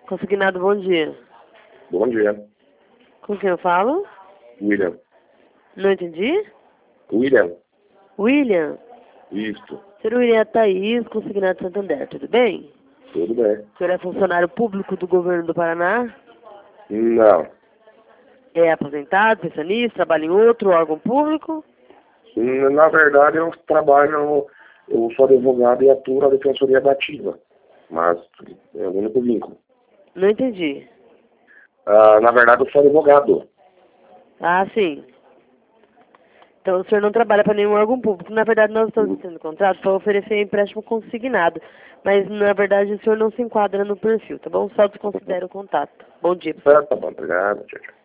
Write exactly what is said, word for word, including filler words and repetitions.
Consignado, bom dia. Bom dia. Com quem eu falo? William. Não entendi? William. William? Isto. Senhor William, é Thaís, consignado Santander, tudo bem? Tudo bem. O senhor é funcionário público do governo do Paraná? Não. É aposentado, pensionista, trabalha em outro órgão público? Na verdade, eu trabalho, eu sou advogado e atuo na defensoria ativa, mas é o único vínculo. Não entendi. Ah, na verdade, eu sou advogado. Ah, sim. Então o senhor não trabalha para nenhum órgão público. Na verdade, nós estamos tendo contrato para oferecer empréstimo consignado. Mas, na verdade, o senhor não se enquadra no perfil, tá bom? Só desconsidera o contato. Bom dia. Certo, tá bom. Obrigado. Tchau, tchau.